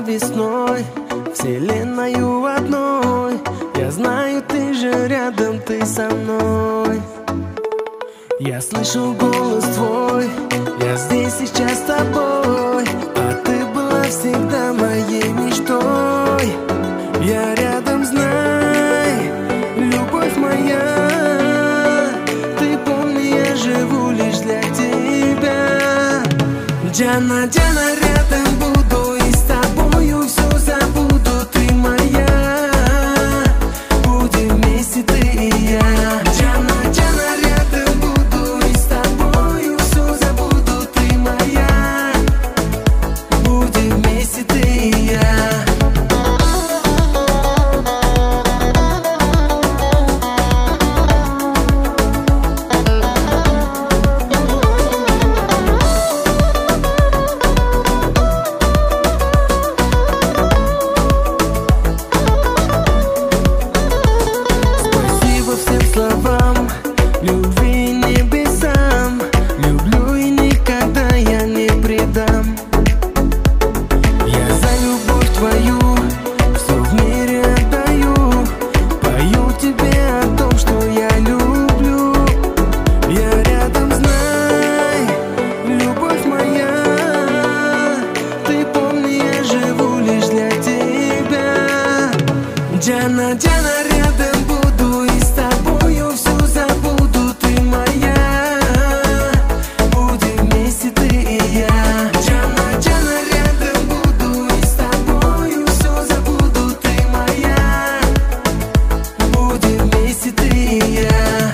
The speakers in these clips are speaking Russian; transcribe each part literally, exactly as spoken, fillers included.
весной, вселенною одной. Я знаю, ты же рядом, ты со мной. Я слышу голос твой, я здесь сейчас с тобой, а ты была всегда моей мечтой. Я рядом, знай, любовь моя, ты помни, я живу лишь для тебя. Диана, Диана, рядом буду и с тобою все забуду. Ты моя, будем вместе ты и я. Диана, Диана, рядом буду и с тобою все забуду. Ты моя, будем вместе ты и я. Словам, любви небесам, люблю и никогда я не предам. Я за любовь твою все в мире отдаю, пою тебе о том, что я люблю. Я рядом, знай, любовь моя, ты помни, я живу лишь для тебя. Диана, Диана, рядом буду и с тобою все забуду. Ты моя, будем вместе ты и я. Диана, Диана, рядом буду и с тобою все забуду. Ты моя, будем вместе ты и я.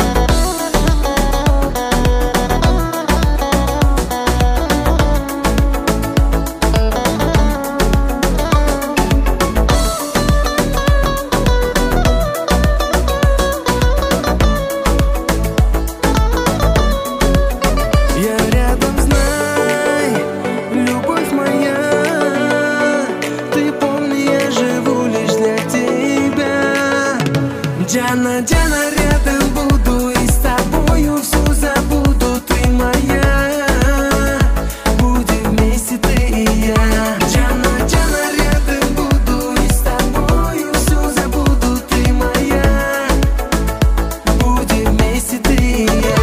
Я рядом, знай, любовь моя, ты помни, я живу лишь для тебя. Диана, Диана, рядом буду и с тобою все забуду. Ты моя, будем вместе ты и я. Диана, Диана, рядом буду и с тобою все забуду. Ты моя, будем вместе ты и я.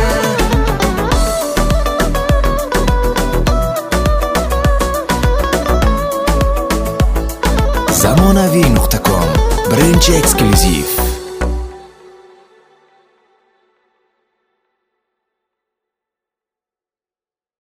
זמון אבי נוחת קום ברנצ'קס